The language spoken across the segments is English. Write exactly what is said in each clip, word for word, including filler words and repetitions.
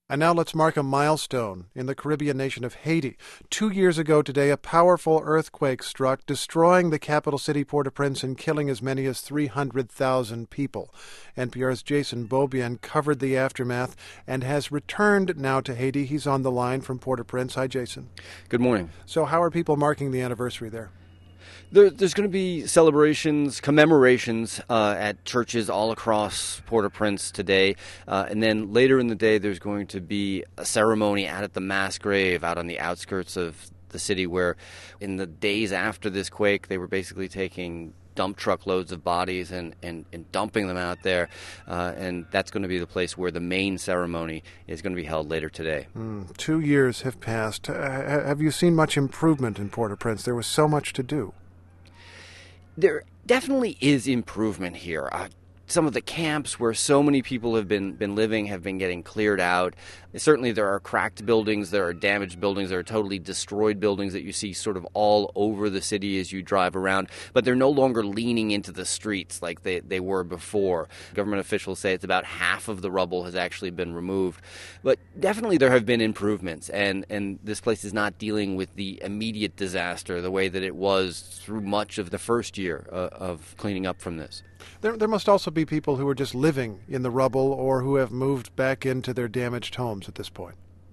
And now let's mark a milestone in the Caribbean nation of Haiti. Two years ago today, a powerful earthquake struck, destroying the capital city, Port-au-Prince, and killing as many as three hundred thousand people. N P R's Jason Beaubien covered the aftermath and has returned now to Haiti. He's on the line from Port-au-Prince. Hi, Jason. Good morning. So how are people marking the anniversary there? There, there's going to be celebrations, commemorations uh, at churches all across Port-au-Prince today. Uh, and then later in the day, there's going to be a ceremony out at the mass grave out on the outskirts of the city where in the days after this quake, they were basically taking dump truck loads of bodies and, and, and dumping them out there. Uh, and that's going to be the place where the main ceremony is going to be held later today. Mm, two years have passed. Uh, have you seen much improvement in Port-au-Prince? There was so much to do. There definitely is improvement here. Uh, some of the camps where so many people have been, been living have been getting cleared out. Certainly there are cracked buildings, there are damaged buildings, there are totally destroyed buildings that you see sort of all over the city as you drive around, but they're no longer leaning into the streets like they, they were before. Government officials say it's about half of the rubble has actually been removed. But definitely there have been improvements, and, and this place is not dealing with the immediate disaster the way that it was through much of the first year uh, of cleaning up from this. There, there must also be people who are just living in the rubble or who have moved back into their damaged homes at this point.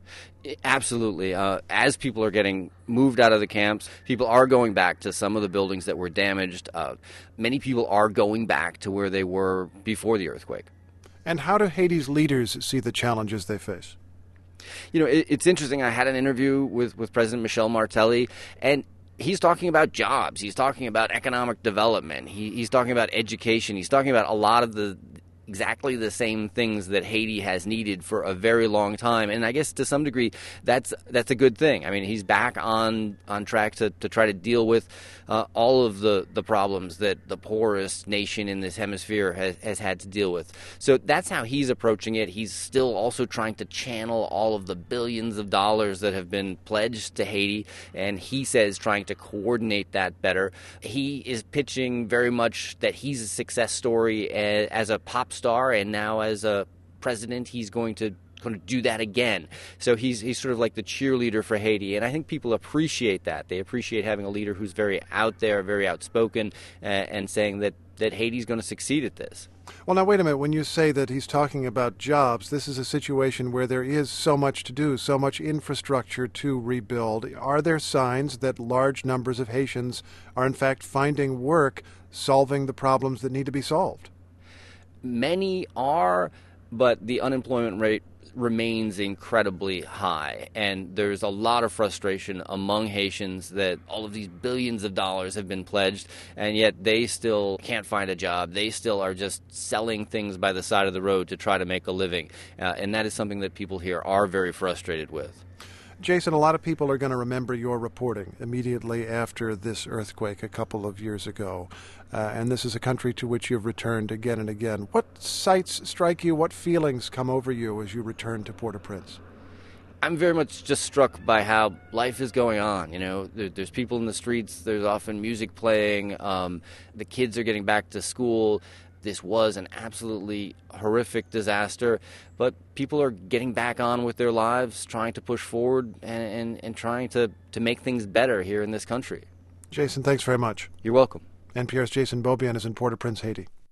Absolutely. Uh, as people are getting moved out of the camps, people are going back to some of the buildings that were damaged. Uh, many people are going back to where they were before the earthquake. And how do Haiti's leaders see the challenges they face? You know, it, it's interesting. I had an interview with, with President Michel Martelly, and he's talking about jobs. He's talking about economic development. He, he's talking about education. He's talking about a lot of the exactly the same things that Haiti has needed for a very long time. And I guess to some degree, that's that's a good thing. I mean, he's back on, on track to, to try to deal with uh, all of the, the problems that the poorest nation in this hemisphere has, has had to deal with. So that's how he's approaching it. He's still also trying to channel all of the billions of dollars that have been pledged to Haiti, and he says trying to coordinate that better. He is pitching very much that he's a success story as, as a pop star, and now as a president he's going to going to do that again. So he's he's sort of like the cheerleader for Haiti, and I think people appreciate that. They appreciate having a leader who's very out there, very outspoken, uh, and saying that that Haiti's going to succeed at this. Well, now wait a minute. When you say that he's talking about jobs, this is a situation where there is so much to do, so much infrastructure to rebuild. Are there signs that large numbers of Haitians are in fact finding work, solving the problems that need to be solved? Many are, but the unemployment rate remains incredibly high, and there's a lot of frustration among Haitians that all of these billions of dollars have been pledged, and yet they still can't find a job. They still are just selling things by the side of the road to try to make a living, uh, and that is something that people here are very frustrated with. Jason, a lot of people are going to remember your reporting immediately after this earthquake a couple of years ago. Uh, and this is a country to which you've returned again and again. What sights strike you? What feelings come over you as you return to Port-au-Prince? I'm very much just struck by how life is going on. You know, there, there's people in the streets. There's often music playing. Um, the kids are getting back to school. This was an absolutely horrific disaster, but people are getting back on with their lives, trying to push forward and, and, and trying to, to make things better here in this country. Jason, thanks very much. You're welcome. N P R's Jason Beaubien is in Port-au-Prince, Haiti.